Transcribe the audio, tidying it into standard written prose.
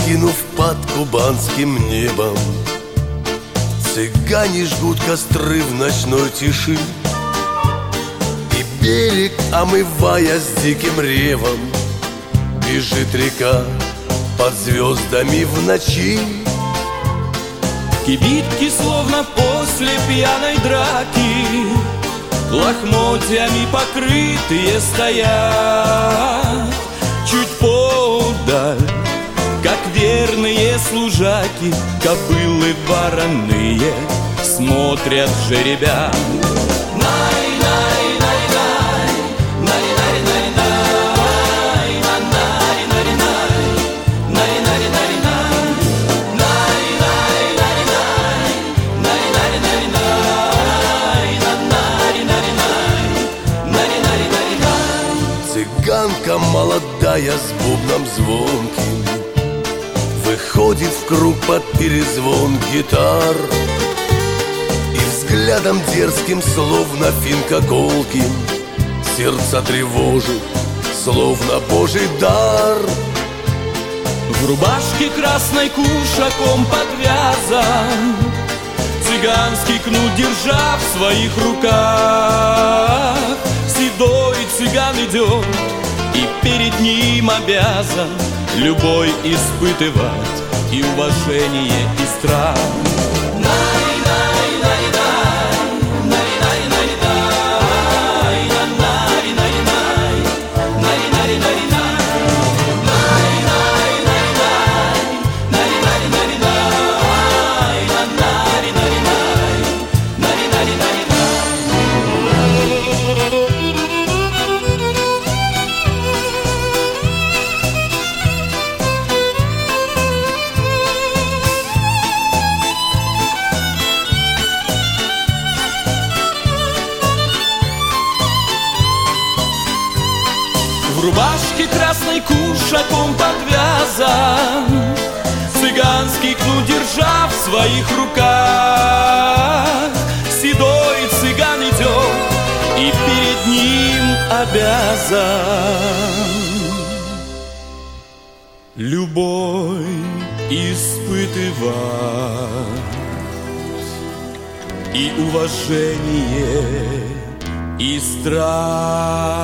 Раскинув под кубанским небом, цыгане жгут костры в ночной тиши. И берег, омывая с диким ревом, бежит река под звездами в ночи. Кибитки, словно после пьяной драки, лохмотьями покрытые стоят. Чуть подаль, как верные служаки, кобылы вороные смотрят жеребят. Цыганка молодая с бубном звонким выходит в круг под перезвон гитар, и взглядом дерзким, словно финка колким, сердце тревожит, словно божий дар. В рубашке красной кушаком подвязан, цыганский кнут держа в своих руках. Седой цыган идет, и перед ним обязан любой испытывать и уважение, и страх. В рубашке красной кушаком подвязан, цыганский кнут держа в своих руках. Седой цыган идет, и перед ним обязан любой испытывать и уважение, и страх.